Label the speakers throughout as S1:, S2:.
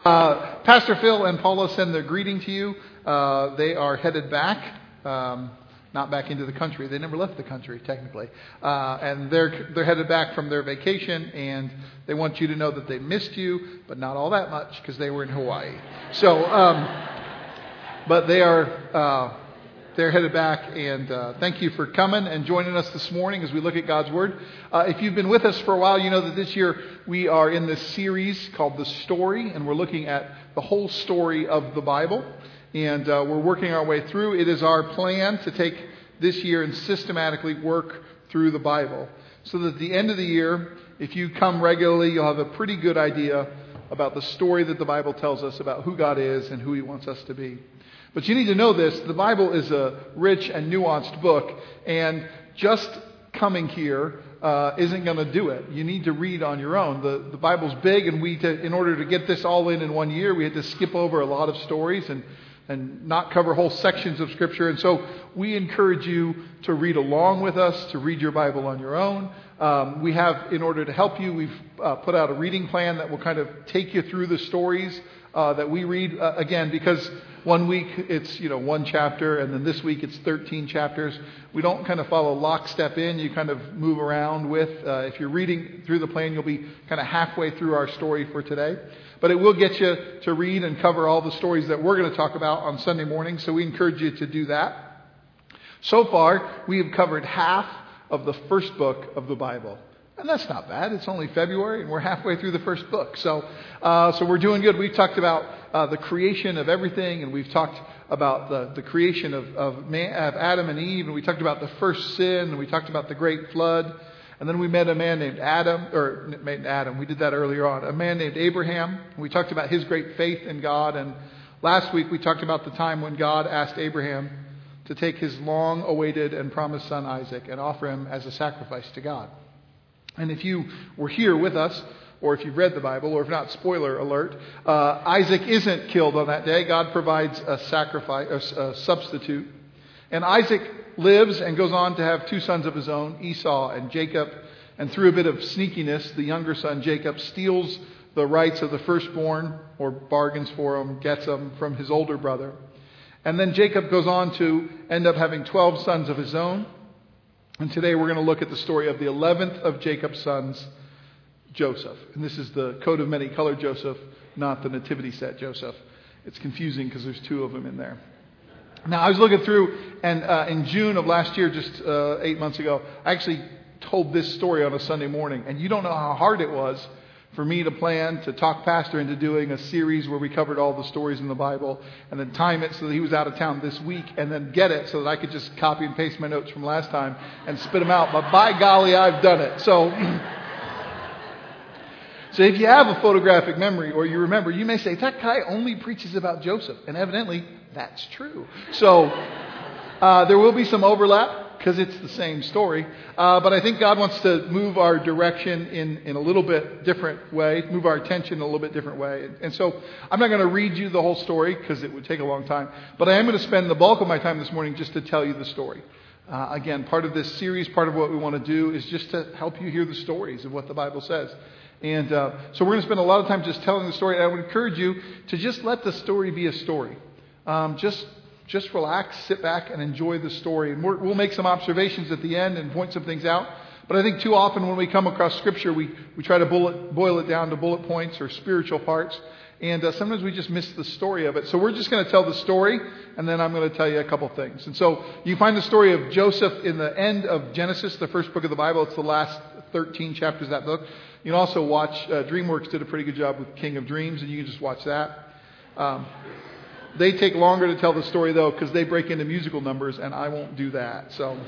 S1: Pastor Phil and Paula send their greeting to you. They are headed back, not back into the country. They never left the country, technically. And they're headed back from their vacation, and they want you to know that they missed you, but not all that much because they were in Hawaii. So, but they're headed back, and thank you for coming and joining us this morning as we look at God's Word. If you've been with us for a while, you know that this year we are in this series called The Story, and we're looking at the whole story of the Bible, and we're working our way through. It is our plan to take this year and systematically work through the Bible, so that at the end of the year, if you come regularly, you'll have a pretty good idea about the story that the Bible tells us about who God is and who He wants us to be. But you need to know this, the Bible is a rich and nuanced book, and just coming here isn't going to do it. You need to read on your own. The Bible's big, and in order to get this all in 1 year, we had to skip over a lot of stories and not cover whole sections of Scripture. And so we encourage you to read along with us, to read your Bible on your own. We have, in order to help you, we've put out a reading plan that will kind of take you through the stories that we read, again, because 1 week it's, one chapter, and then this week it's 13 chapters. We don't kind of follow lockstep in. You kind of move around with. If you're reading through the plan, you'll be kind of halfway through our story for today. But it will get you to read and cover all the stories that we're going to talk about on Sunday morning, so we encourage you to do that. So far, we have covered half of the first book of the Bible. And that's not bad. It's only February, and we're halfway through the first book. So we're doing good. We've talked about the creation of everything, and we've talked about the creation of Adam and Eve, and we talked about the first sin, and we talked about the great flood. And then we met a man named Adam. We did that earlier on. A man named Abraham. And we talked about his great faith in God. And last week we talked about the time when God asked Abraham to take his long-awaited and promised son Isaac and offer him as a sacrifice to God. And if you were here with us, or if you've read the Bible, or if not, spoiler alert, Isaac isn't killed on that day. God provides a sacrifice, a substitute. And Isaac lives and goes on to have two sons of his own, Esau and Jacob. And through a bit of sneakiness, the younger son, Jacob, steals the rights of the firstborn, or bargains for them, gets them from his older brother. And then Jacob goes on to end up having 12 sons of his own. And today we're going to look at the story of the 11th of Jacob's sons, Joseph. And this is the coat of many colored Joseph, not the nativity set Joseph. It's confusing because there's two of them in there. Now, I was looking through, and in June of last year, just 8 months ago, I actually told this story on a Sunday morning. And you don't know how hard it was for me to plan to talk Pastor into doing a series where we covered all the stories in the Bible, and then time it so that he was out of town this week, and then get it so that I could just copy and paste my notes from last time and spit them out. But by golly, I've done it. So if you have a photographic memory, or you remember, you may say, that guy only preaches about Joseph. And evidently, that's true. So there will be some overlap, because it's the same story. But I think God wants to move our direction in a little bit different way, move our attention in a little bit different way. And so I'm not going to read you the whole story because it would take a long time. But I am going to spend the bulk of my time this morning just to tell you the story. Again, part of this series, part of what we want to do is just to help you hear the stories of what the Bible says. And so we're going to spend a lot of time just telling the story. And I would encourage you to just let the story be a story. Just relax, sit back, and enjoy the story. And we'll make some observations at the end and point some things out. But I think too often when we come across Scripture, we try to boil it down to bullet points or spiritual parts. And sometimes we just miss the story of it. So we're just going to tell the story, and then I'm going to tell you a couple things. And so you find the story of Joseph in the end of Genesis, the first book of the Bible. It's the last 13 chapters of that book. You can also watch, DreamWorks did a pretty good job with King of Dreams, and you can just watch that. They take longer to tell the story, though, because they break into musical numbers, and I won't do that. So,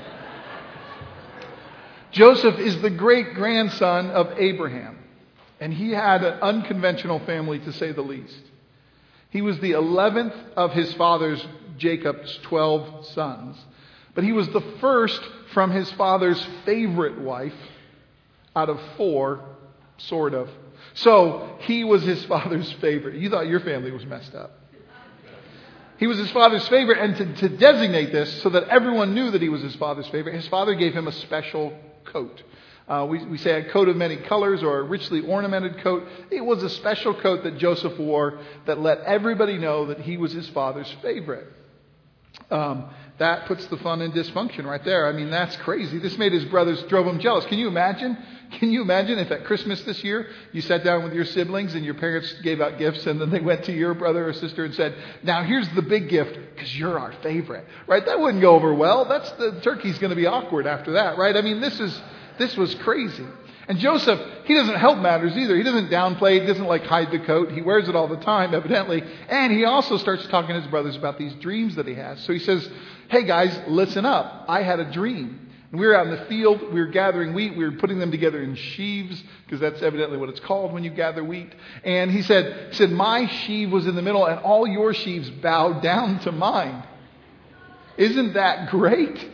S1: Joseph is the great-grandson of Abraham, and he had an unconventional family, to say the least. He was the 11th of his father's, Jacob's, 12 sons, but he was the first from his father's favorite wife out of 4, sort of. So, he was his father's favorite. You thought your family was messed up. He was his father's favorite, and to designate this so that everyone knew that he was his father's favorite, his father gave him a special coat. We say a coat of many colors or a richly ornamented coat. It was a special coat that Joseph wore that let everybody know that he was his father's favorite. That puts the fun in dysfunction right there. I mean, that's crazy. This made his brothers, drove him jealous. Can you imagine? Can you imagine if at Christmas this year you sat down with your siblings and your parents gave out gifts and then they went to your brother or sister and said, now here's the big gift because you're our favorite, right? That wouldn't go over well. The turkey's going to be awkward after that, right? I mean, this was crazy. And Joseph, he doesn't help matters either. He doesn't downplay. He doesn't hide the coat. He wears it all the time, evidently. And he also starts talking to his brothers about these dreams that he has. So he says, hey guys, listen up. I had a dream. And we were out in the field. We were gathering wheat. We were putting them together in sheaves because that's evidently what it's called when you gather wheat. And he said, my sheave was in the middle and all your sheaves bowed down to mine. Isn't that great?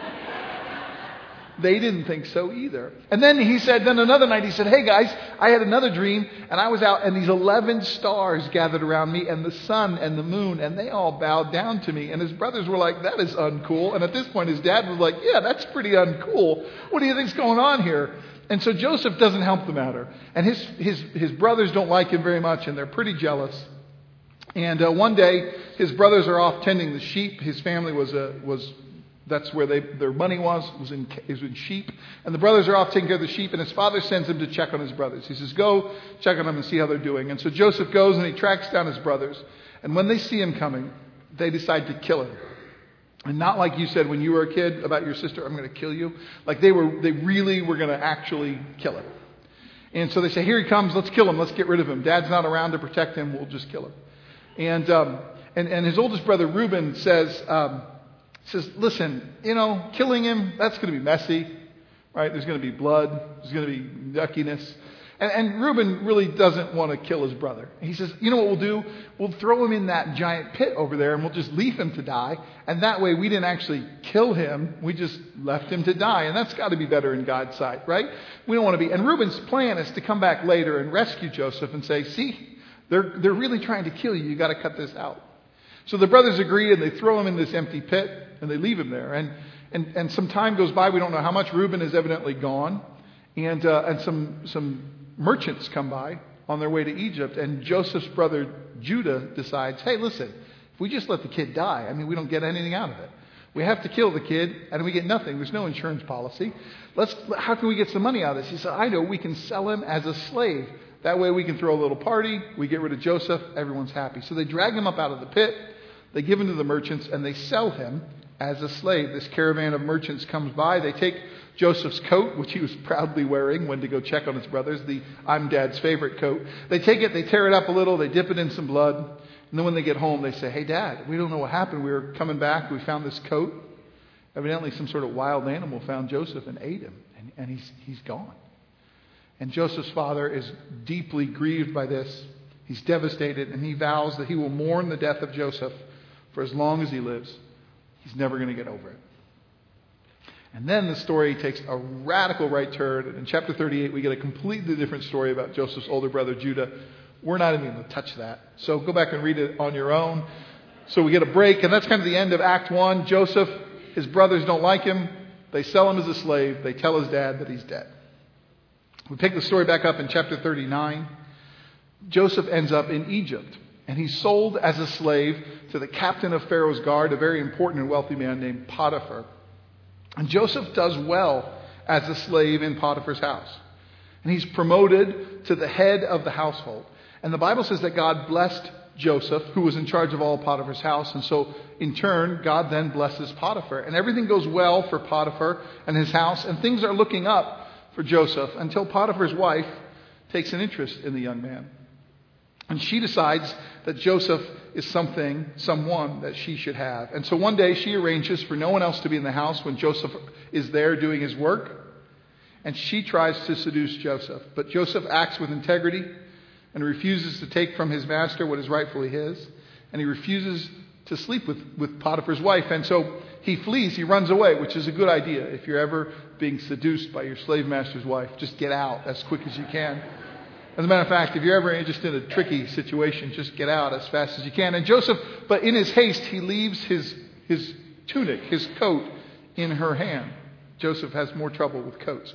S1: They didn't think so either. And then another night he said, hey guys, I had another dream and I was out and these 11 stars gathered around me and the sun and the moon and they all bowed down to me. And his brothers were like, that is uncool. And at this point his dad was like, yeah, that's pretty uncool. What do you think's going on here? And so Joseph doesn't help the matter. And his brothers don't like him very much and they're pretty jealous. And one day his brothers are off tending the sheep. His family that's where their money was in sheep. And the brothers are off taking care of the sheep, and his father sends him to check on his brothers. He says, go check on them and see how they're doing. And so Joseph goes and he tracks down his brothers. And when they see him coming, they decide to kill him. And not like you said when you were a kid about your sister, I'm going to kill you. Like they really were going to actually kill him. And so they say, here he comes, let's kill him, let's get rid of him. Dad's not around to protect him, we'll just kill him. And his oldest brother Reuben says, listen, killing him, that's going to be messy, right? There's going to be blood. There's going to be yuckiness. And Reuben really doesn't want to kill his brother. He says, you know what we'll do? We'll throw him in that giant pit over there and we'll just leave him to die. And that way we didn't actually kill him. We just left him to die. And that's got to be better in God's sight, right? We don't want to be. And Reuben's plan is to come back later and rescue Joseph and say, see, they're really trying to kill you. You got to cut this out. So the brothers agree and they throw him in this empty pit and they leave him there. And some time goes by. We don't know how much. Reuben is evidently gone. And some merchants come by on their way to Egypt. And Joseph's brother Judah decides, hey, listen, if we just let the kid die, we don't get anything out of it. We have to kill the kid and we get nothing. There's no insurance policy. How can we get some money out of this? He said, I know, we can sell him as a slave. That way we can throw a little party. We get rid of Joseph. Everyone's happy. So they drag him up out of the pit. They give him to the merchants and they sell him as a slave. This caravan of merchants comes by. They take Joseph's coat, which he was proudly wearing when to go check on his brothers, the I'm Dad's favorite coat. They take it, they tear it up a little, they dip it in some blood. And then when they get home, they say, hey, Dad, we don't know what happened. We were coming back. We found this coat. Evidently, some sort of wild animal found Joseph and ate him. And he's gone. And Joseph's father is deeply grieved by this. He's devastated, and he vows that he will mourn the death of Joseph for as long as he lives. He's never going to get over it. And then the story takes a radical right turn. In chapter 38, we get a completely different story about Joseph's older brother, Judah. We're not even going to touch that. So go back and read it on your own. So we get a break, and that's kind of the end of Act 1. Joseph, his brothers don't like him. They sell him as a slave. They tell his dad that he's dead. We pick the story back up in chapter 39. Joseph ends up in Egypt. And he's sold as a slave to the captain of Pharaoh's guard, a very important and wealthy man named Potiphar. And Joseph does well as a slave in Potiphar's house. And he's promoted to the head of the household. And the Bible says that God blessed Joseph, who was in charge of all Potiphar's house. And so, in turn, God then blesses Potiphar. And everything goes well for Potiphar and his house. And things are looking up for Joseph until Potiphar's wife takes an interest in the young man. And she decides that Joseph is someone that she should have. And so one day she arranges for no one else to be in the house when Joseph is there doing his work. And she tries to seduce Joseph. But Joseph acts with integrity and refuses to take from his master what is rightfully his. And he refuses to sleep with Potiphar's wife. And so he flees, he runs away, which is a good idea. If you're ever being seduced by your slave master's wife, just get out as quick as you can. As a matter of fact, if you're ever just in a tricky situation, just get out as fast as you can. And Joseph, but in his haste, he leaves his tunic, his coat, in her hand. Joseph has more trouble with coats.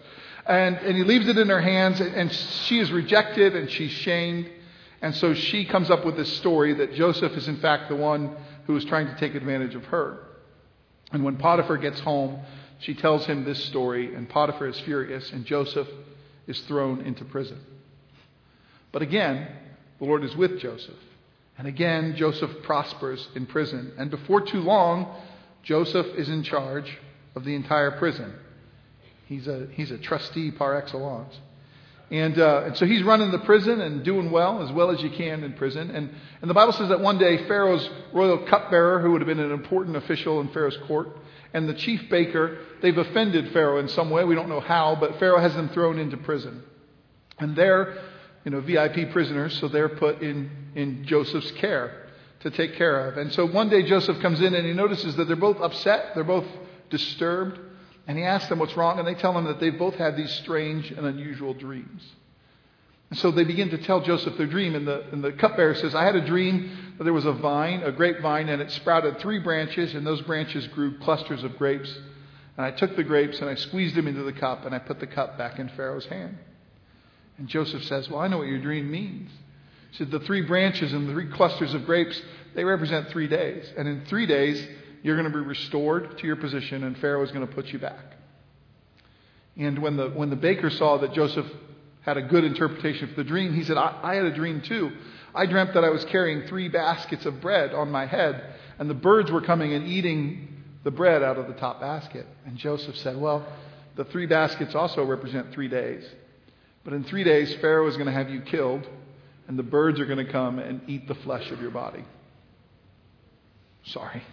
S1: And he leaves it in her hands, and she is rejected and she's shamed. And so she comes up with this story that Joseph is in fact the one who is trying to take advantage of her. And when Potiphar gets home, she tells him this story, and Potiphar is furious, and Joseph is thrown into prison. But again, the Lord is with Joseph. And again, Joseph prospers in prison. And before too long, Joseph is in charge of the entire prison. He's a trustee par excellence. And so he's running the prison and doing well as you can in prison. And the Bible says that one day Pharaoh's royal cupbearer, who would have been an important official in Pharaoh's court, and the chief baker, they've offended Pharaoh in some way. We don't know how, but Pharaoh has them thrown into prison. And they're, VIP prisoners, so they're put in Joseph's care to take care of. And so one day Joseph comes in and he notices that they're both upset, they're both disturbed. And he asks them what's wrong, and they tell him that they've both had these strange and unusual dreams. And so they begin to tell Joseph their dream, and the cupbearer says, I had a dream that there was a vine, a grapevine, and it sprouted 3 branches, and those branches grew clusters of grapes. And I took the grapes, and I squeezed them into the cup, and I put the cup back in Pharaoh's hand. And Joseph says, well, I know what your dream means. He said, the 3 branches and the 3 clusters of grapes, they represent 3 days. And in 3 days, you're going to be restored to your position, and Pharaoh is going to put you back. And when the baker saw that Joseph had a good interpretation for the dream, he said, I had a dream too. I dreamt that I was carrying 3 baskets of bread on my head, and the birds were coming and eating the bread out of the top basket. And Joseph said, well, the 3 baskets also represent 3 days. But in 3 days, Pharaoh is going to have you killed, and the birds are going to come and eat the flesh of your body. Sorry.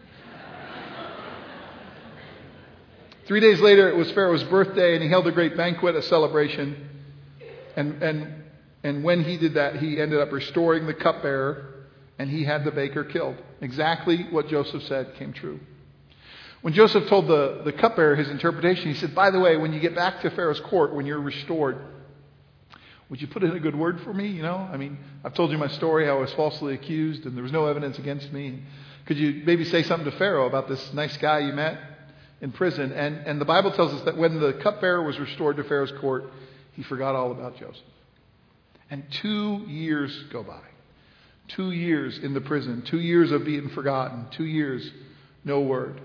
S1: 3 days later, it was Pharaoh's birthday, and he held a great banquet, a celebration. And when he did that, he ended up restoring the cupbearer, and he had the baker killed. Exactly what Joseph said came true. When Joseph told the cupbearer his interpretation, he said, by the way, when you get back to Pharaoh's court, when you're restored, would you put in a good word for me? I've told you my story, how I was falsely accused, and there was no evidence against me. Could you maybe say something to Pharaoh about this nice guy you met in prison? And the Bible tells us that when the cupbearer was restored to Pharaoh's court, he forgot all about Joseph. And 2 years go by. 2 years in the prison. 2 years of being forgotten. 2 years, no word.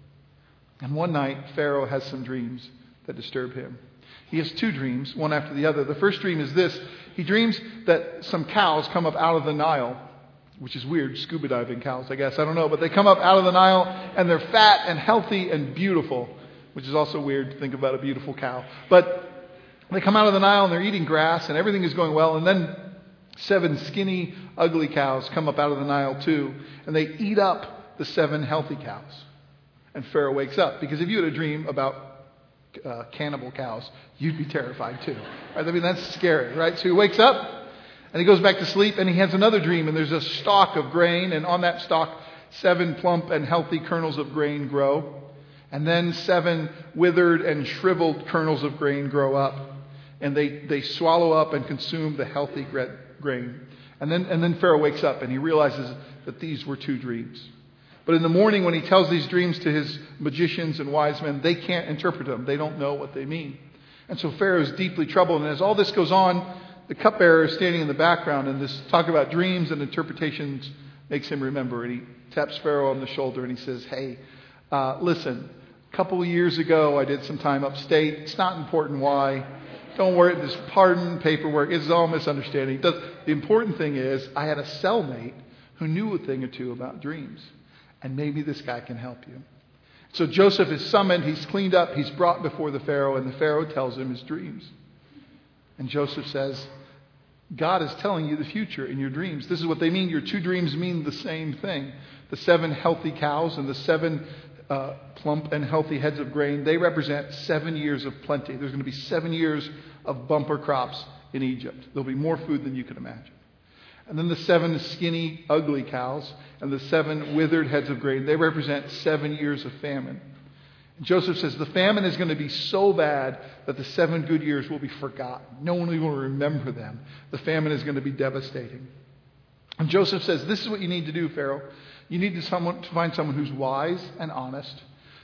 S1: And one night, Pharaoh has some dreams that disturb him. He has 2 dreams, one after the other. The first dream is this. He dreams that some cows come up out of the Nile, which is weird, scuba diving cows, I guess. I don't know. But they come up out of the Nile, and they're fat and healthy and beautiful, which is also weird to think about a beautiful cow. But they come out of the Nile, and they're eating grass, and everything is going well. And then 7 skinny, ugly cows come up out of the Nile too, and they eat up the 7 healthy cows. And Pharaoh wakes up, because if you had a dream about cannibal cows, you'd be terrified too. Right? That's scary, right? So he wakes up, and he goes back to sleep, and he has another dream, and there's a stalk of grain, and on that stalk, 7 plump and healthy kernels of grain grow. And then 7 withered and shriveled kernels of grain grow up, and they swallow up and consume the healthy grain. And then Pharaoh wakes up, and he realizes that these were 2 dreams. But in the morning, when he tells these dreams to his magicians and wise men, they can't interpret them. They don't know what they mean. And so Pharaoh is deeply troubled. And as all this goes on, the cupbearer is standing in the background, and this talk about dreams and interpretations makes him remember. And he taps Pharaoh on the shoulder, and he says, hey, listen, a couple of years ago, I did some time upstate. It's not important why. Don't worry, this pardon paperwork is all misunderstanding. The important thing is I had a cellmate who knew a thing or two about dreams. And maybe this guy can help you. So Joseph is summoned. He's cleaned up. He's brought before the Pharaoh. And the Pharaoh tells him his dreams. And Joseph says, God is telling you the future in your dreams. This is what they mean. Your 2 dreams mean the same thing. The 7 healthy cows and the 7 plump and healthy heads of grain, they represent 7 years of plenty. There's going to be 7 years of bumper crops in Egypt. There'll be more food than you can imagine. And then the 7 skinny, ugly cows and the 7 withered heads of grain, they represent 7 years of famine. And Joseph says the famine is going to be so bad that the 7 good years will be forgotten. No one will remember them. The famine is going to be devastating. And Joseph says, this is what you need to do, Pharaoh. You need to find someone who's wise and honest,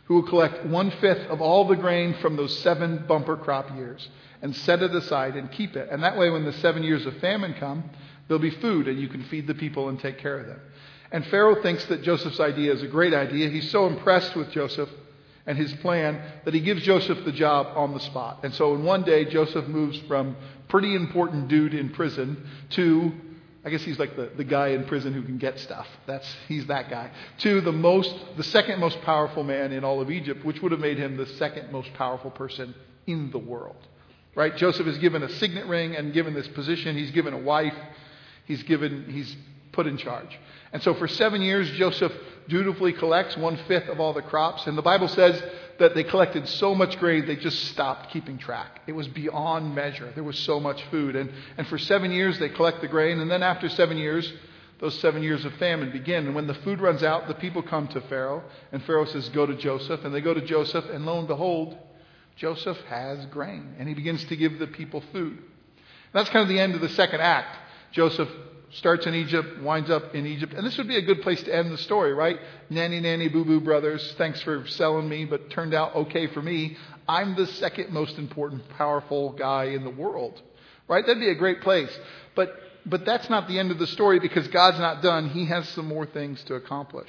S1: who will collect 1/5 of all the grain from those 7 bumper crop years and set it aside and keep it. And that way, when the 7 years of famine come, there'll be food and you can feed the people and take care of them. And Pharaoh thinks that Joseph's idea is a great idea. He's so impressed with Joseph and his plan that he gives Joseph the job on the spot. And so in one day, Joseph moves from pretty important dude in prison to, I guess he's like the guy in prison who can get stuff. He's that guy. To the second most powerful man in all of Egypt, which would have made him the second most powerful person in the world. Right? Joseph is given a signet ring and given this position. He's given a wife. He's put in charge. And so for 7 years, Joseph dutifully collects 1/5 of all the crops. And the Bible says that they collected so much grain, they just stopped keeping track. It was beyond measure. There was so much food. And for 7 years, they collect the grain. And then after 7 years, those 7 years of famine begin. And when the food runs out, the people come to Pharaoh. And Pharaoh says, go to Joseph. And they go to Joseph. And lo and behold, Joseph has grain. And he begins to give the people food. And that's kind of the end of the second act. Joseph starts in Egypt, winds up in Egypt. And this would be a good place to end the story, right? Nanny, nanny, boo-boo, brothers. Thanks for selling me, but turned out okay for me. I'm the second most important, powerful guy in the world, right? That'd be a great place. But that's not the end of the story because God's not done. He has some more things to accomplish.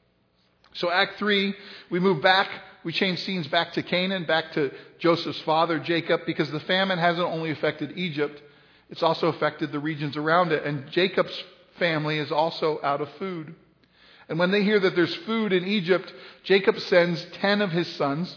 S1: So Act 3, we move back. We change scenes back to Canaan, back to Joseph's father, Jacob, because the famine hasn't only affected Egypt, it's also affected the regions around it. And Jacob's family is also out of food. And when they hear that there's food in Egypt, Jacob sends 10 of his sons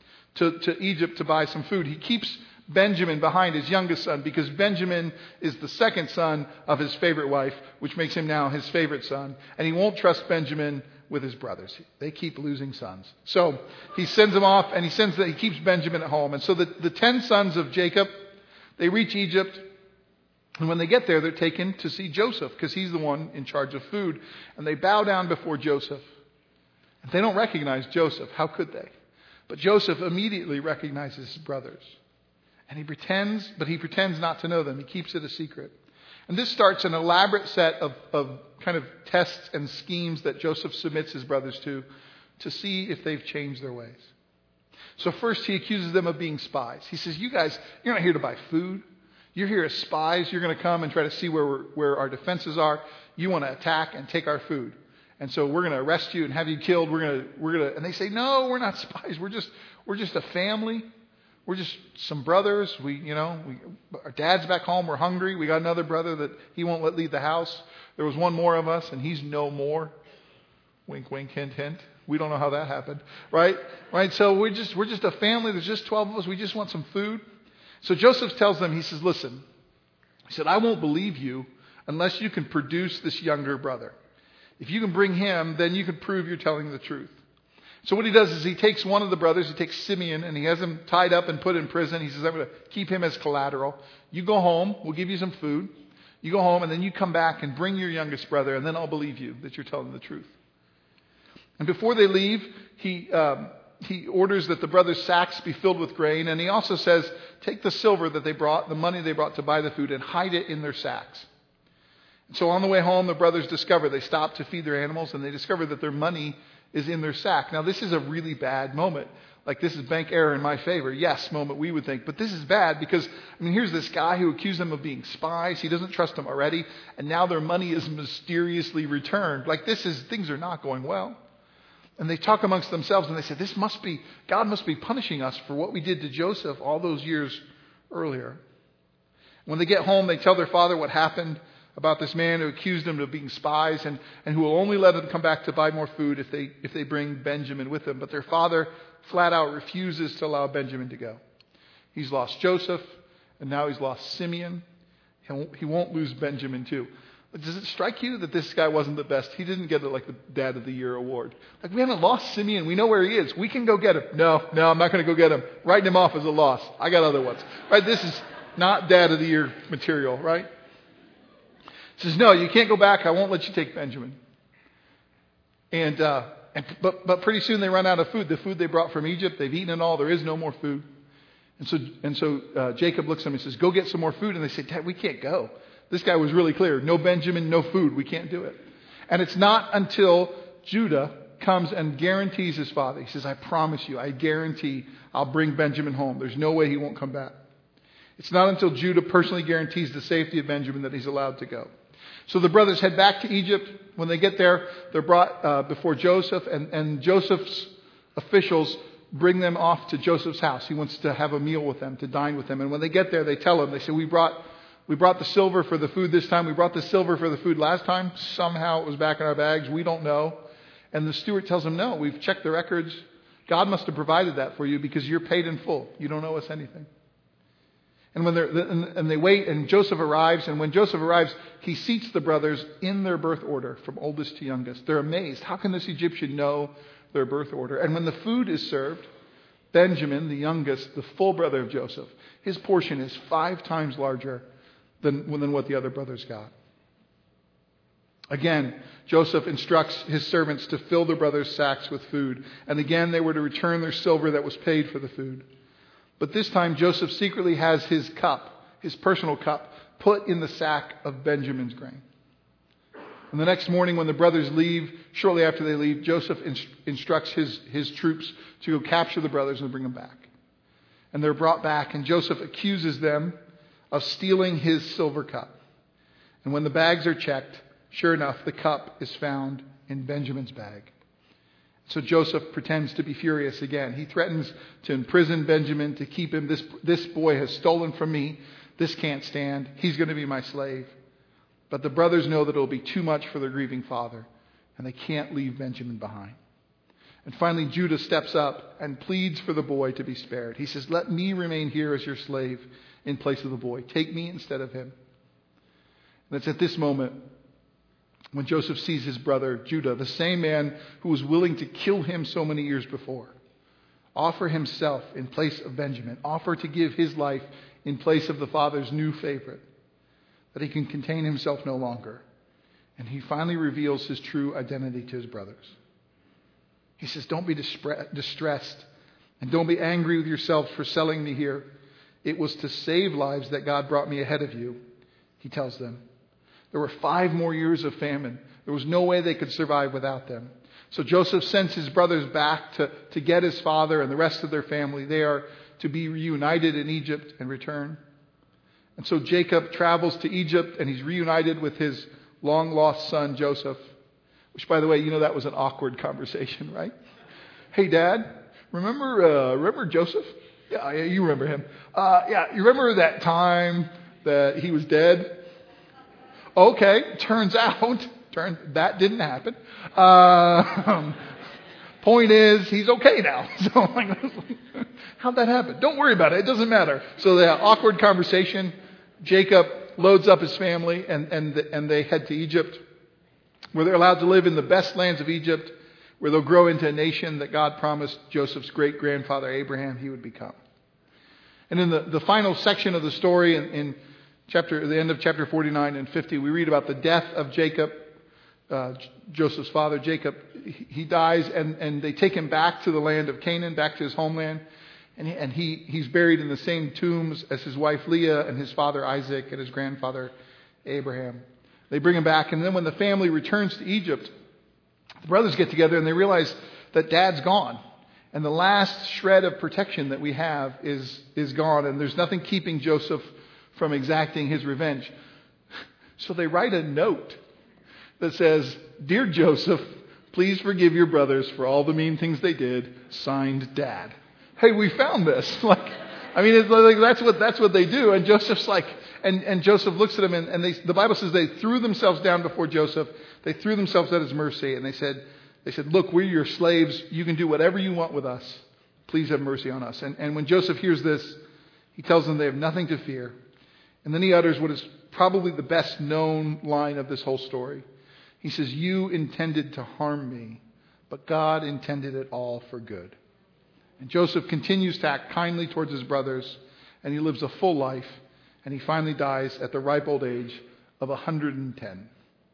S1: to Egypt to buy some food. He keeps Benjamin behind, his youngest son, because Benjamin is the second son of his favorite wife, which makes him now his favorite son. And he won't trust Benjamin with his brothers. They keep losing sons. So he sends them off, and he keeps Benjamin at home. And so the 10 sons of Jacob, they reach Egypt. And when they get there, they're taken to see Joseph because he's the one in charge of food. And they bow down before Joseph. And they don't recognize Joseph. How could they? But Joseph immediately recognizes his brothers. And he pretends not to know them. He keeps it a secret. And this starts an elaborate set of kind of tests and schemes that Joseph submits his brothers to see if they've changed their ways. So first he accuses them of being spies. He says, you guys, you're not here to buy food. You're here as spies. You're going to come and try to see where our defenses are. You want to attack and take our food. And so we're going to arrest you and have you killed. We're going to, and they say, no, we're not spies. We're just a family. We're just some brothers. Our dad's back home. We're hungry. We got another brother that he won't let leave the house. There was one more of us and he's no more. Wink, wink, hint, hint. We don't know how that happened. Right? So we're just a family. There's just 12 of us. We just want some food. So Joseph tells them, he says, listen, he said, I won't believe you unless you can produce this younger brother. If you can bring him, then you can prove you're telling the truth. So what he does is he takes one of the brothers, he takes Simeon, and he has him tied up and put in prison. He says, I'm going to keep him as collateral. You go home, we'll give you some food. You go home, and then you come back and bring your youngest brother, and then I'll believe you that you're telling the truth. And before they leave, he orders that the brothers' sacks be filled with grain. And he also says, take the silver that they brought, the money they brought to buy the food, and hide it in their sacks. And so on the way home, the brothers they stop to feed their animals, and they discover that their money is in their sack. Now, this is a really bad moment. Like, this is bank error in my favor. Yes, moment we would think. But this is bad because, here's this guy who accused them of being spies. He doesn't trust them already. And now their money is mysteriously returned. Like, things are not going well. And they talk amongst themselves and they say, God must be punishing us for what we did to Joseph all those years earlier. When they get home, they tell their father what happened about this man who accused them of being spies and who will only let them come back to buy more food if they bring Benjamin with them. But their father flat out refuses to allow Benjamin to go. He's lost Joseph, and now he's lost Simeon. He won't lose Benjamin too. Does it strike you that this guy wasn't the best? He didn't get the Dad of the Year award. We haven't lost Simeon. We know where he is. We can go get him. No, I'm not going to go get him. Writing him off as a loss. I got other ones. Right? This is not Dad of the Year material, right? He says, no, you can't go back. I won't let you take Benjamin. But pretty soon they run out of food. The food they brought from Egypt, they've eaten it all. There is no more food. And so Jacob looks at them and says, go get some more food. And they say, Dad, we can't go. This guy was really clear. No Benjamin, no food. We can't do it. And it's not until Judah comes and guarantees his father. He says, I promise you, I guarantee I'll bring Benjamin home. There's no way he won't come back. It's not until Judah personally guarantees the safety of Benjamin that he's allowed to go. So the brothers head back to Egypt. When they get there, they're brought before Joseph, and Joseph's officials bring them off to Joseph's house. He wants to have a meal with them, to dine with them. And when they get there, they tell him, they say, we brought the silver for the food this time. We brought the silver for the food last time. Somehow it was back in our bags. We don't know. And the steward tells him, no, we've checked the records. God must have provided that for you because you're paid in full. You don't owe us anything. And when they wait, and Joseph arrives, and when Joseph arrives, he seats the brothers in their birth order, from oldest to youngest. They're amazed. How can this Egyptian know their birth order? And when the food is served, Benjamin, the youngest, the full brother of Joseph, his portion is 5 times larger than what the other brothers got. Again, Joseph instructs his servants to fill their brothers' sacks with food. And again, they were to return their silver that was paid for the food. But this time, Joseph secretly has his cup, his personal cup, put in the sack of Benjamin's grain. And the next morning when the brothers leave, shortly after they leave, Joseph instructs his troops to go capture the brothers and bring them back. And they're brought back, and Joseph accuses them of stealing his silver cup. And when the bags are checked, sure enough, the cup is found in Benjamin's bag. So Joseph pretends to be furious again. He threatens to imprison Benjamin, to keep him. This boy has stolen from me. This can't stand. He's going to be my slave. But the brothers know that it will be too much for their grieving father, and they can't leave Benjamin behind. And finally, Judah steps up and pleads for the boy to be spared. He says, let me remain here as your slave in place of the boy. Take me instead of him. And it's at this moment when Joseph sees his brother Judah, the same man who was willing to kill him so many years before, offer himself in place of Benjamin, offer to give his life in place of the father's new favorite, that he can contain himself no longer. And he finally reveals his true identity to his brothers. He says, don't be distressed, and don't be angry with yourselves for selling me here. It was to save lives that God brought me ahead of you, he tells them. There were 5 more years of famine. There was no way they could survive without them. So Joseph sends his brothers back to get his father and the rest of their family. They are to be reunited in Egypt and return. And so Jacob travels to Egypt, and he's reunited with his long-lost son, Joseph. Which, by the way, that was an awkward conversation, right? Hey, Dad, remember Joseph? Yeah, you remember him. You remember that time that he was dead? Okay, turns out that didn't happen. Point is, he's okay now. So how'd that happen? Don't worry about it. It doesn't matter. So the awkward conversation. Jacob loads up his family and they head to Egypt, where they're allowed to live in the best lands of Egypt, where they'll grow into a nation that God promised Joseph's great-grandfather Abraham he would become. And in the final section of the story, in the end of chapter 49 and 50, we read about the death of Jacob, Joseph's father, Jacob. He dies, and they take him back to the land of Canaan, back to his homeland. And he's buried in the same tombs as his wife Leah and his father Isaac and his grandfather Abraham. They bring him back, and then when the family returns to Egypt, the brothers get together and they realize that Dad's gone. And the last shred of protection that we have is gone, and there's nothing keeping Joseph from exacting his revenge. So they write a note that says, Dear Joseph, please forgive your brothers for all the mean things they did. Signed, Dad. Hey, we found this. It's like that's what they do. And Joseph's like, and Joseph looks at them, and the Bible says they threw themselves down before Joseph. They threw themselves at his mercy, and they said, look, we're your slaves. You can do whatever you want with us. Please have mercy on us. And when Joseph hears this, he tells them they have nothing to fear. And then he utters what is probably the best known line of this whole story. He says, you intended to harm me, but God intended it all for good. And Joseph continues to act kindly towards his brothers, and he lives a full life, and he finally dies at the ripe old age of 110.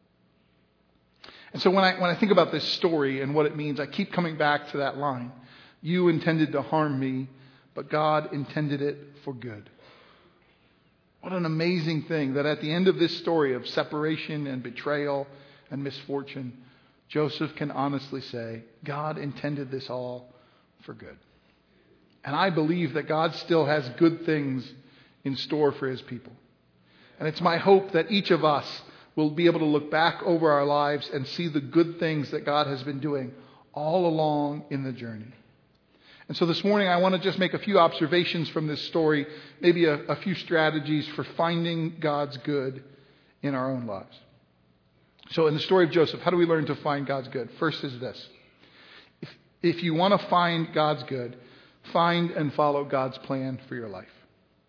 S1: And so when I think about this story and what it means, I keep coming back to that line. You intended to harm me, but God intended it for good. What an amazing thing that at the end of this story of separation and betrayal and misfortune, Joseph can honestly say, God intended this all for good. And I believe that God still has good things in store for his people. And it's my hope that each of us will be able to look back over our lives and see the good things that God has been doing all along in the journey. And so this morning I want to just make a few observations from this story, maybe a few strategies for finding God's good in our own lives. So in the story of Joseph, how do we learn to find God's good? First is this. If you want to find God's good, find and follow God's plan for your life.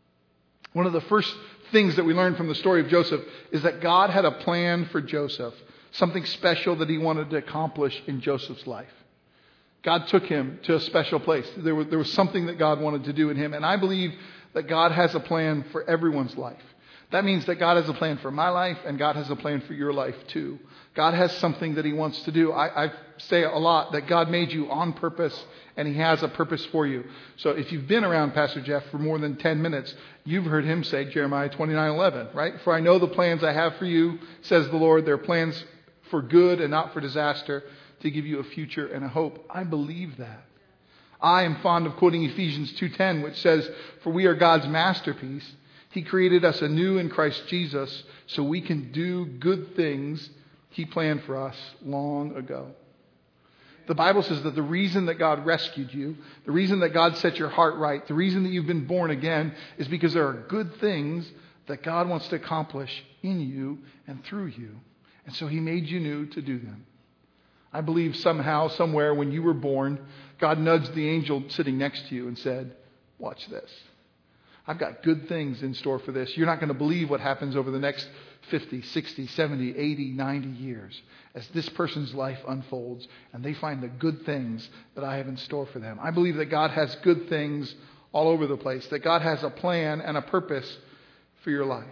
S1: One of the first things that we learn from the story of Joseph is that God had a plan for Joseph, something special that he wanted to accomplish in Joseph's life. God took him to a special place. There was something that God wanted to do in him. And I believe that God has a plan for everyone's life. That means that God has a plan for my life and God has a plan for your life too. God has something that he wants to do. I say a lot that God made you on purpose and he has a purpose for you. So if you've been around Pastor Jeff for more than 10 minutes, you've heard him say Jeremiah 29:11, right? For I know the plans I have for you, says the Lord. They're plans for good and not for disaster, to give you a future and a hope. I believe that. I am fond of quoting Ephesians 2:10, which says, for we are God's masterpiece. He created us anew in Christ Jesus so we can do good things he planned for us long ago. The Bible says that the reason that God rescued you, the reason that God set your heart right, the reason that you've been born again is because there are good things that God wants to accomplish in you and through you. And so he made you new to do them. I believe somehow, somewhere, when you were born, God nudged the angel sitting next to you and said, watch this. I've got good things in store for this. You're not going to believe what happens over the next 50, 60, 70, 80, 90 years as this person's life unfolds and they find the good things that I have in store for them. I believe that God has good things all over the place, that God has a plan and a purpose for your life.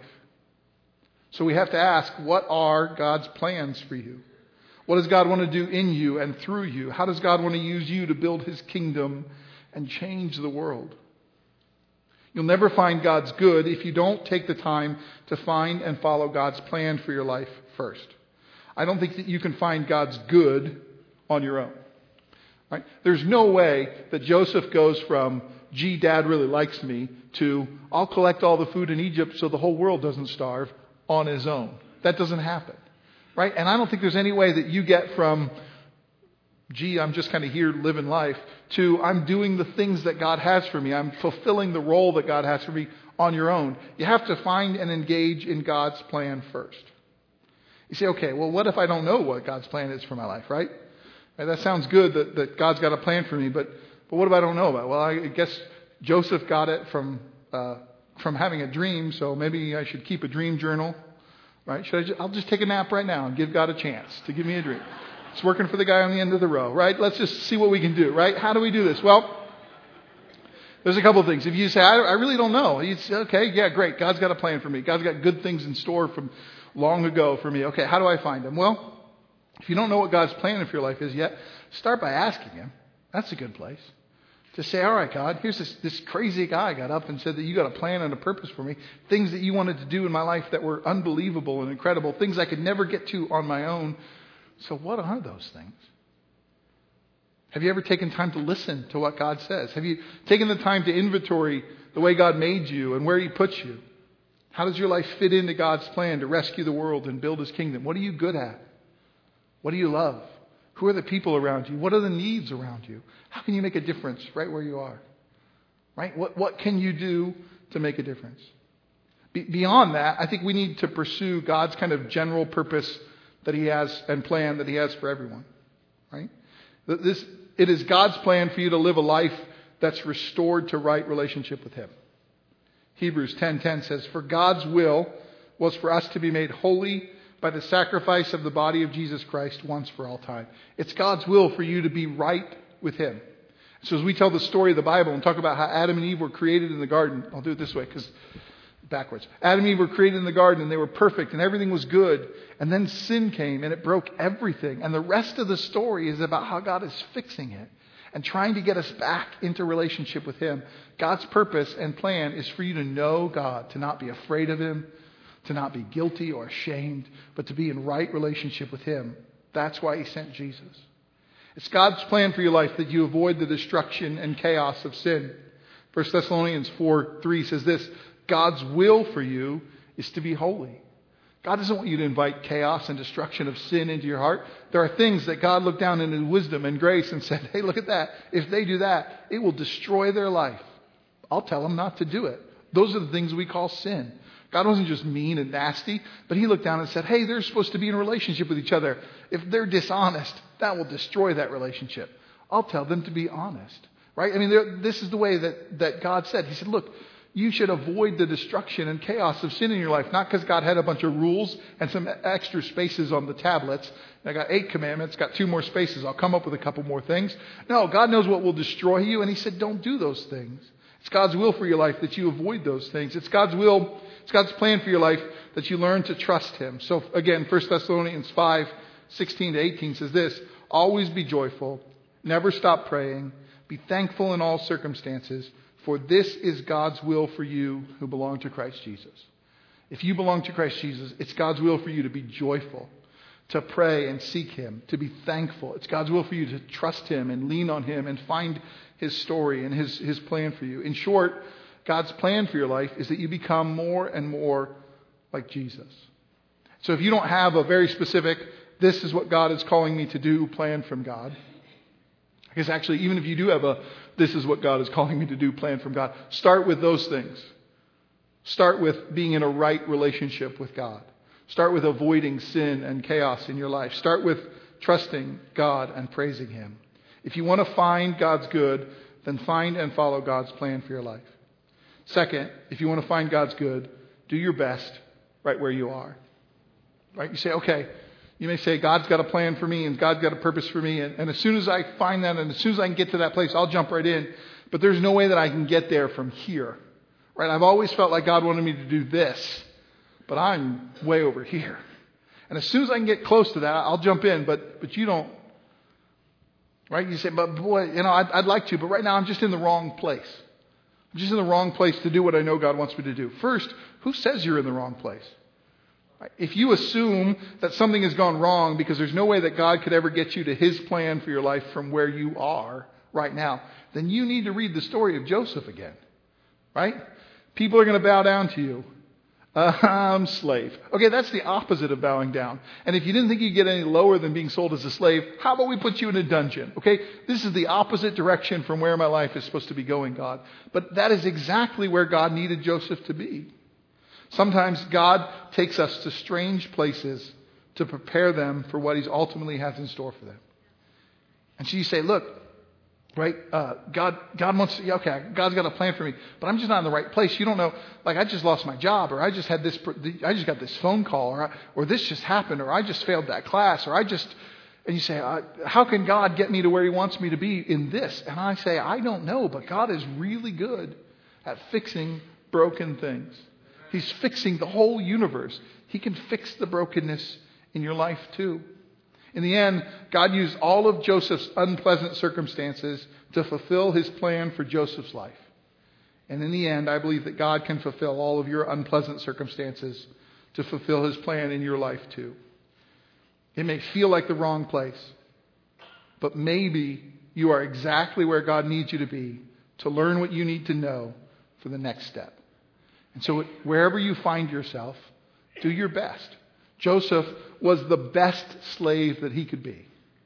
S1: So we have to ask, what are God's plans for you? What does God want to do in you and through you? How does God want to use you to build his kingdom and change the world? You'll never find God's good if you don't take the time to find and follow God's plan for your life first. I don't think that you can find God's good on your own. Right? There's no way that Joseph goes from, gee, Dad really likes me, to, I'll collect all the food in Egypt so the whole world doesn't starve on his own. That doesn't happen. Right? And I don't think there's any way that you get from, gee, I'm just kind of here living life, to I'm doing the things that God has for me. I'm fulfilling the role that God has for me on your own. You have to find and engage in God's plan first. You say, okay, well, what if I don't know what God's plan is for my life, right? That sounds good that God's got a plan for me, but what if I don't know about it? Well, I guess Joseph got it from having a dream, so maybe I should keep a dream journal, right? I'll just take a nap right now and give God a chance to give me a dream. It's working for the guy on the end of the row, right? Let's just see what we can do, right? How do we do this? Well, there's a couple of things. If you say, I really don't know, you say, okay, yeah, great. God's got a plan for me. God's got good things in store from long ago for me. Okay, how do I find them? Well, if you don't know what God's plan for your life is yet, start by asking him. That's a good place. To say, all right, God, here's this crazy guy got up and said that you got a plan and a purpose for me. Things that you wanted to do in my life that were unbelievable and incredible. Things I could never get to on my own. So what are those things? Have you ever taken time to listen to what God says? Have you taken the time to inventory the way God made you and where he puts you? How does your life fit into God's plan to rescue the world and build his kingdom? What are you good at? What do you love? Who are the people around you? What are the needs around you? How can you make a difference right where you are? Right? What can you do to make a difference? Beyond that, I think we need to pursue God's kind of general purpose that he has and plan that he has for everyone. Right? It is God's plan for you to live a life that's restored to right relationship with him. Hebrews 10:10 says, for God's will was for us to be made holy by the sacrifice of the body of Jesus Christ once for all time. It's God's will for you to be right with him. So as we tell the story of the Bible and talk about how Adam and Eve were created in the garden, I'll do it this way because backwards. Adam and Eve were created in the garden and they were perfect and everything was good. And then sin came and it broke everything. And the rest of the story is about how God is fixing it and trying to get us back into relationship with him. God's purpose and plan is for you to know God, to not be afraid of him, to not be guilty or ashamed, but to be in right relationship with him. That's why he sent Jesus. It's God's plan for your life that you avoid the destruction and chaos of sin. 1 Thessalonians 4:3 says this, God's will for you is to be holy. God doesn't want you to invite chaos and destruction of sin into your heart. There are things that God looked down in his wisdom and grace and said, hey, look at that. If they do that, it will destroy their life. I'll tell them not to do it. Those are the things we call sin. God wasn't just mean and nasty, but he looked down and said, hey, they're supposed to be in a relationship with each other. If they're dishonest, that will destroy that relationship. I'll tell them to be honest. Right? I mean, this is the way that God said. He said, look, you should avoid the destruction and chaos of sin in your life. Not because God had a bunch of rules and some extra spaces on the tablets. I got 8 commandments, got 2 more spaces. I'll come up with a couple more things. No, God knows what will destroy you. And he said, don't do those things. It's God's will for your life that you avoid those things. It's God's will. It's God's plan for your life that you learn to trust him. So again, 1 Thessalonians 5:16-18 says this, always be joyful. Never stop praying. Be thankful in all circumstances. For this is God's will for you who belong to Christ Jesus. If you belong to Christ Jesus, it's God's will for you to be joyful, to pray and seek him, to be thankful. It's God's will for you to trust him and lean on him and find his story and his plan for you. In short, God's plan for your life is that you become more and more like Jesus. So if you don't have a very specific, this is what God is calling me to do plan from God, because actually, even if you do have a, this is what God is calling me to do plan from God, start with those things. Start with being in a right relationship with God. Start with avoiding sin and chaos in your life. Start with trusting God and praising him. If you want to find God's good, then find and follow God's plan for your life. Second, if you want to find God's good, do your best right where you are. Right? You say, okay, you may say, God's got a plan for me and God's got a purpose for me. And as soon as I find that and as soon as I can get to that place, I'll jump right in. But there's no way that I can get there from here. Right? I've always felt like God wanted me to do this, but I'm way over here. And as soon as I can get close to that, I'll jump in. But you don't. Right? You say, but boy, I'd like to, but right now I'm just in the wrong place. I'm just in the wrong place to do what I know God wants me to do. First, who says you're in the wrong place? If you assume that something has gone wrong because there's no way that God could ever get you to his plan for your life from where you are right now, then you need to read the story of Joseph again. Right? People are going to bow down to you. I'm slave. Okay, that's the opposite of bowing down. And if you didn't think you'd get any lower than being sold as a slave, how about we put you in a dungeon? Okay, this is the opposite direction from where my life is supposed to be going, God. But that is exactly where God needed Joseph to be. Sometimes God takes us to strange places to prepare them for what he ultimately has in store for them. And so you say, look, right, God wants to, okay, God's got a plan for me, but I'm just not in the right place. You don't know, like I just lost my job, or I just got this phone call, or this just happened, or I just failed that class, and you say, how can God get me to where he wants me to be in this? And I say, I don't know, but God is really good at fixing broken things. He's fixing the whole universe. He can fix the brokenness in your life too. In the end, God used all of Joseph's unpleasant circumstances to fulfill his plan for Joseph's life. And in the end, I believe that God can fulfill all of your unpleasant circumstances to fulfill his plan in your life too. It may feel like the wrong place, but maybe you are exactly where God needs you to be to learn what you need to know for the next step. And so wherever you find yourself, do your best. Joseph was the best slave that he could be.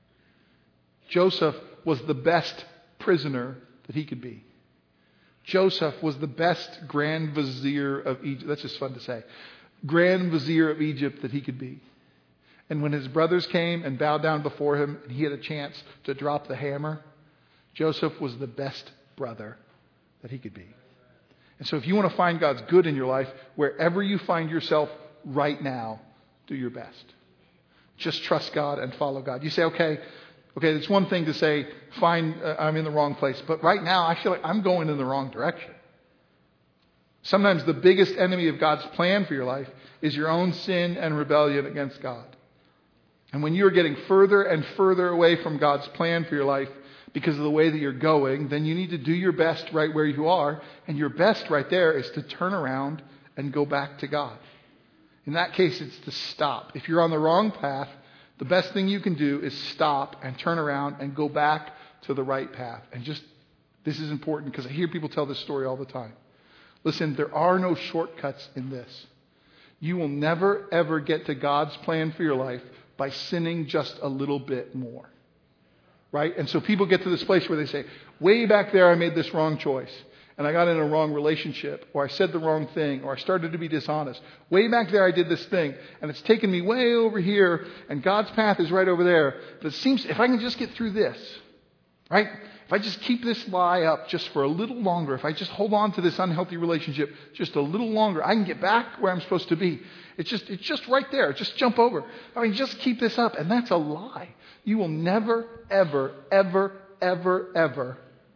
S1: Joseph was the best prisoner that he could be. Joseph was the best Grand Vizier of Egypt. That's just fun to say. Grand Vizier of Egypt that he could be. And when his brothers came and bowed down before him and he had a chance to drop the hammer, Joseph was the best brother that he could be. And so if you want to find God's good in your life, wherever you find yourself right now, do your best. Just trust God and follow God. You say, okay, it's one thing to say, fine, I'm in the wrong place. But right now, I feel like I'm going in the wrong direction. Sometimes the biggest enemy of God's plan for your life is your own sin and rebellion against God. And when you're getting further and further away from God's plan for your life because of the way that you're going, then you need to do your best right where you are. And your best right there is to turn around and go back to God. In that case, it's to stop. If you're on the wrong path, the best thing you can do is stop and turn around and go back to the right path. And this is important because I hear people tell this story all the time. Listen, there are no shortcuts in this. You will never, ever get to God's plan for your life by sinning just a little bit more. Right? And so people get to this place where they say, way back there I made this wrong choice. And I got in a wrong relationship. Or I said the wrong thing. Or I started to be dishonest. Way back there I did this thing. And it's taken me way over here. And God's path is right over there. But it seems if I can just get through this. Right? If I just keep this lie up just for a little longer. If I just hold on to this unhealthy relationship just a little longer. I can get back where I'm supposed to be. It's just right there. Just jump over. I mean, just keep this up. And that's a lie. You will never, ever, ever, ever, ever,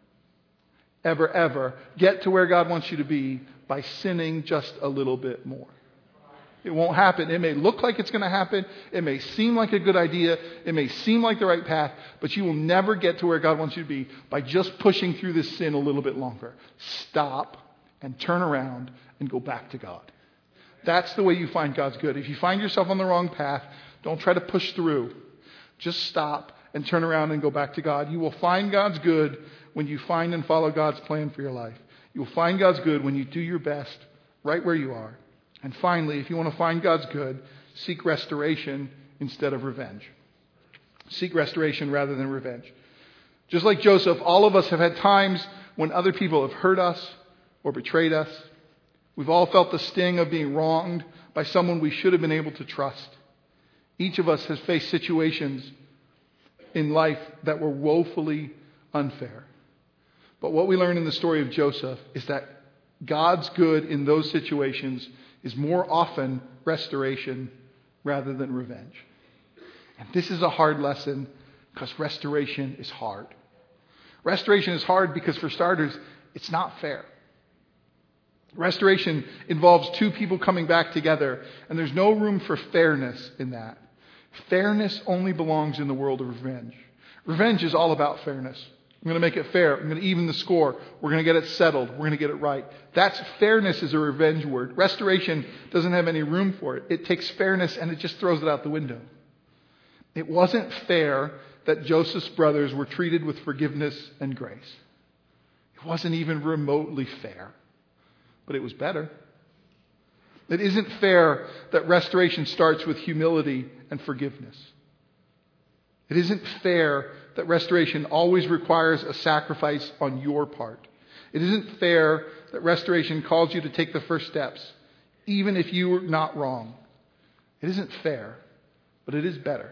S1: ever, ever get to where God wants you to be by sinning just a little bit more. It won't happen. It may look like it's going to happen. It may seem like a good idea. It may seem like the right path, but you will never get to where God wants you to be by just pushing through this sin a little bit longer. Stop and turn around and go back to God. That's the way you find God's good. If you find yourself on the wrong path, don't try to push through. Just stop and turn around and go back to God. You will find God's good when you find and follow God's plan for your life. You will find God's good when you do your best right where you are. And finally, if you want to find God's good, seek restoration instead of revenge. Seek restoration rather than revenge. Just like Joseph, all of us have had times when other people have hurt us or betrayed us. We've all felt the sting of being wronged by someone we should have been able to trust. Each of us has faced situations in life that were woefully unfair. But what we learn in the story of Joseph is that God's good in those situations is more often restoration rather than revenge. And this is a hard lesson because restoration is hard. Restoration is hard because, for starters, it's not fair. Restoration involves two people coming back together, and there's no room for fairness in that. Fairness only belongs in the world of revenge. Revenge is all about fairness. I'm going to make it fair. I'm going to even the score. We're going to get it settled. We're going to get it right. That's fairness is a revenge word. Restoration doesn't have any room for it. It takes fairness and it just throws it out the window. It wasn't fair that Joseph's brothers were treated with forgiveness and grace. It wasn't even remotely fair, but it was better. It isn't fair that restoration starts with humility and forgiveness. It isn't fair that restoration always requires a sacrifice on your part. It isn't fair that restoration calls you to take the first steps, even if you were not wrong. It isn't fair, but it is better.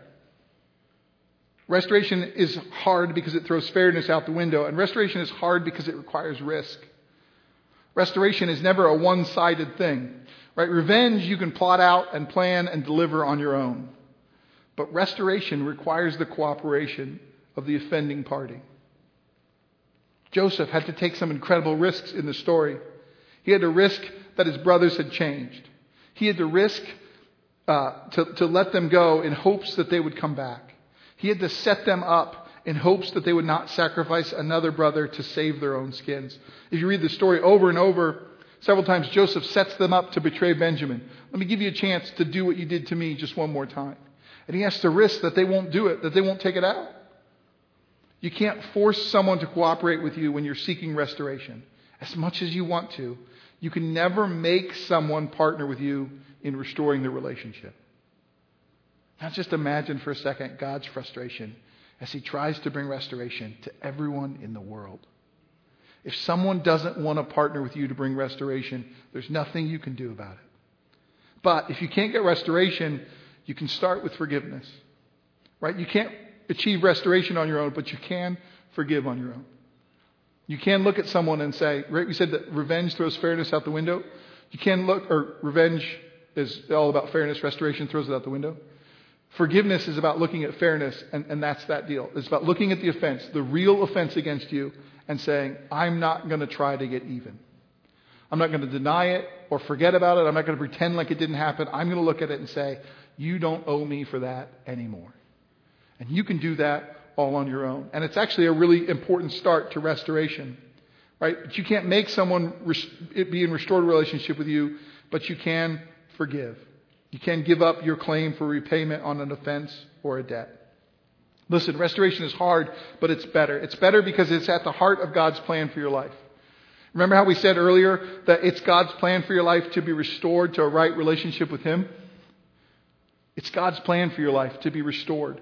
S1: Restoration is hard because it throws fairness out the window, and restoration is hard because it requires risk. Restoration is never a one-sided thing. Right? Revenge you can plot out and plan and deliver on your own. But restoration requires the cooperation of the offending party. Joseph had to take some incredible risks in the story. He had to risk that his brothers had changed. He had to risk to let them go in hopes that they would come back. He had to set them up in hopes that they would not sacrifice another brother to save their own skins. If you read the story over and over, several times Joseph sets them up to betray Benjamin. Let me give you a chance to do what you did to me just one more time. And he has to risk that they won't do it, that they won't take it out. You can't force someone to cooperate with you when you're seeking restoration. As much as you want to, you can never make someone partner with you in restoring the relationship. Now just imagine for a second God's frustration as he tries to bring restoration to everyone in the world. If someone doesn't want to partner with you to bring restoration, there's nothing you can do about it. But if you can't get restoration, you can start with forgiveness. Right? You can't achieve restoration on your own, but you can forgive on your own. You can look at someone and say, right, we said that revenge throws fairness out the window. You can look, or revenge is all about fairness, restoration throws it out the window. Forgiveness is about looking at fairness, and that's that deal. It's about looking at the offense, the real offense against you, and saying, I'm not going to try to get even. I'm not going to deny it or forget about it. I'm not going to pretend like it didn't happen. I'm going to look at it and say, you don't owe me for that anymore. And you can do that all on your own. And it's actually a really important start to restoration. Right? But you can't make someone be in restored relationship with you, but you can forgive. You can give up your claim for repayment on an offense or a debt. Listen, restoration is hard, but it's better. It's better because it's at the heart of God's plan for your life. Remember how we said earlier that it's God's plan for your life to be restored to a right relationship with Him? It's God's plan for your life to be restored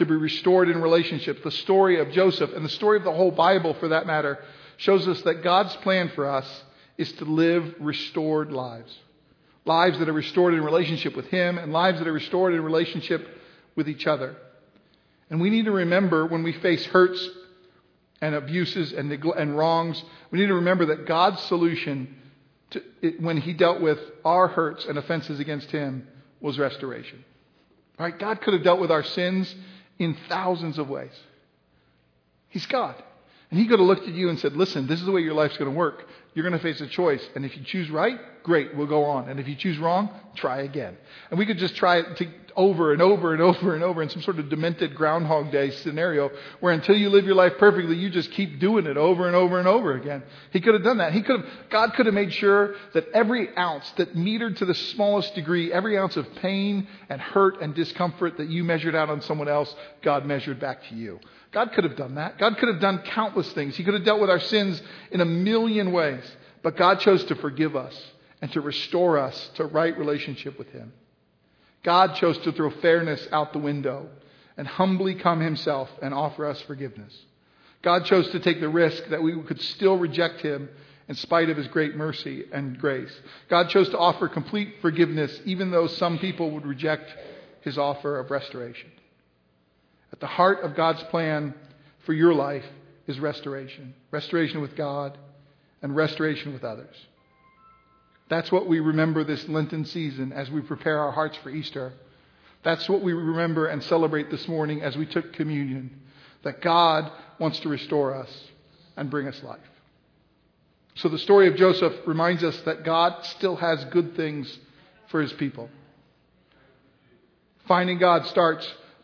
S1: in relationships. The story of Joseph and the story of the whole Bible, for that matter, shows us that God's plan for us is to live restored lives. Lives that are restored in relationship with Him and lives that are restored in relationship with each other. And we need to remember when we face hurts and abuses and wrongs, we need to remember that God's solution when He dealt with our hurts and offenses against Him was restoration. All right? God could have dealt with our sins in thousands of ways. He's God. And He could have looked at you and said, listen, this is the way your life's going to work. You're going to face a choice. And if you choose right, great, we'll go on. And if you choose wrong, try again. And we could just try it over and over and over and over in some sort of demented Groundhog Day scenario where until you live your life perfectly, you just keep doing it over and over and over again. He could have done that. God could have made sure that every ounce that metered to the smallest degree, every ounce of pain and hurt and discomfort that you measured out on someone else, God measured back to you. God could have done that. God could have done countless things. He could have dealt with our sins in a million ways. But God chose to forgive us and to restore us to right relationship with Him. God chose to throw fairness out the window and humbly come Himself and offer us forgiveness. God chose to take the risk that we could still reject Him in spite of His great mercy and grace. God chose to offer complete forgiveness even though some people would reject His offer of restoration. At the heart of God's plan for your life is restoration. Restoration with God and restoration with others. That's what we remember this Lenten season as we prepare our hearts for Easter. That's what we remember and celebrate this morning as we took communion. That God wants to restore us and bring us life. So the story of Joseph reminds us that God still has good things for His people. Finding God's good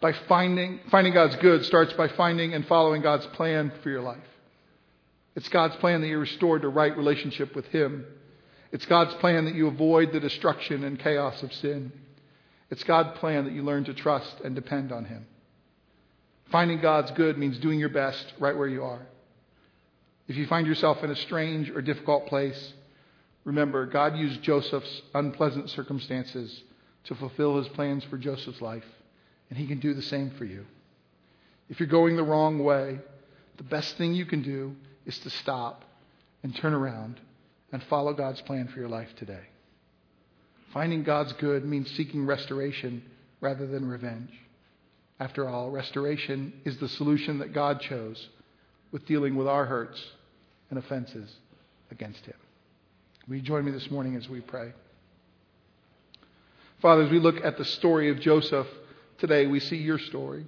S1: starts by finding and following God's plan for your life. It's God's plan that you're restored to right relationship with Him. It's God's plan that you avoid the destruction and chaos of sin. It's God's plan that you learn to trust and depend on Him. Finding God's good means doing your best right where you are. If you find yourself in a strange or difficult place, remember God used Joseph's unpleasant circumstances to fulfill His plans for Joseph's life. And He can do the same for you. If you're going the wrong way, the best thing you can do is to stop and turn around and follow God's plan for your life today. Finding God's good means seeking restoration rather than revenge. After all, restoration is the solution that God chose with dealing with our hurts and offenses against Him. Will you join me this morning as we pray? Father, as we look at the story of Joseph, today we see your story.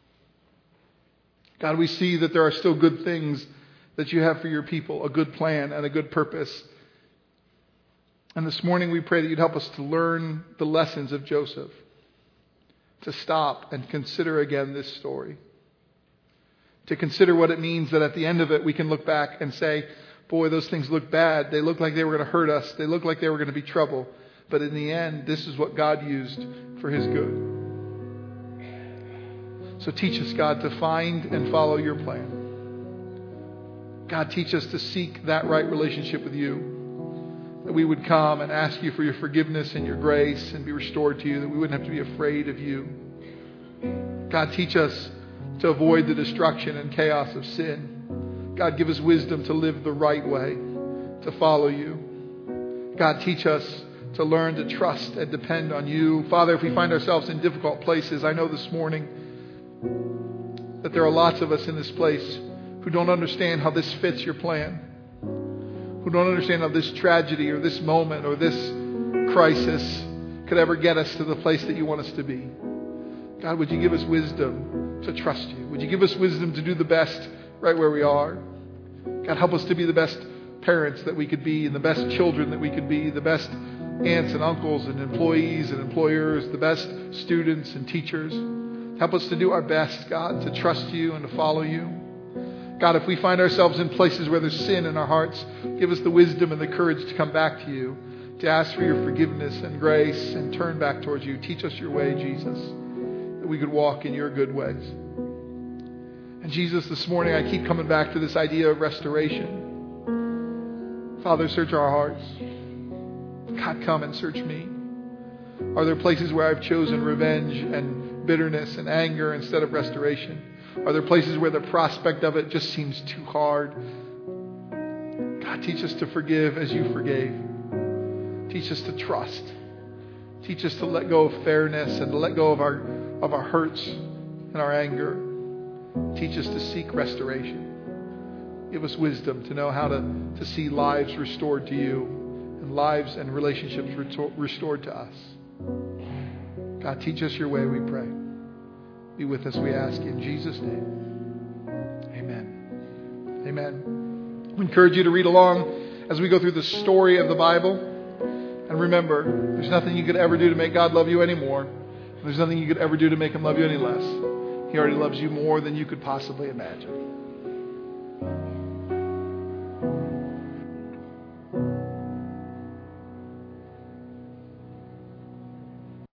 S1: God, we see that there are still good things that you have for your people, a good plan and a good purpose. And this morning we pray that you'd help us to learn the lessons of Joseph, to stop and consider again this story, to consider what it means that at the end of it we can look back and say, boy, those things look bad. They look like they were going to hurt us. They look like they were going to be trouble. But in the end, this is what God used for His good. So teach us, God, to find and follow your plan. God, teach us to seek that right relationship with you. That we would come and ask you for your forgiveness and your grace and be restored to you. That we wouldn't have to be afraid of you. God, teach us to avoid the destruction and chaos of sin. God, give us wisdom to live the right way, to follow you. God, teach us to learn to trust and depend on you. Father, if we find ourselves in difficult places, I know this morning that there are lots of us in this place who don't understand how this fits your plan, who don't understand how this tragedy or this moment or this crisis could ever get us to the place that you want us to be. God, would you give us wisdom to trust you? Would you give us wisdom to do the best right where we are? God, help us to be the best parents that we could be and the best children that we could be, the best aunts and uncles and employees and employers, the best students and teachers. Help us to do our best, God, to trust you and to follow you. God, if we find ourselves in places where there's sin in our hearts, give us the wisdom and the courage to come back to you. to ask for your forgiveness and grace and turn back towards you. Teach us your way, Jesus, that we could walk in your good ways. And Jesus, this morning I keep coming back to this idea of restoration. Father, search our hearts. God, come and search me. Are there places where I've chosen revenge and bitterness and anger instead of restoration? Are there places where the prospect of it just seems too hard? God, teach us to forgive as you forgave. Teach us to trust. Teach us to let go of fairness and to let go of our hurts and our anger. Teach us to seek restoration. Give us wisdom to know how to see lives restored to you and lives and relationships restored to us. God, teach us your way, we pray. Be with us, we ask, in Jesus' name. Amen. Amen. I encourage you to read along as we go through the story of the Bible. And remember, there's nothing you could ever do to make God love you anymore. There's nothing you could ever do to make him love you any less. He already loves you more than you could possibly imagine.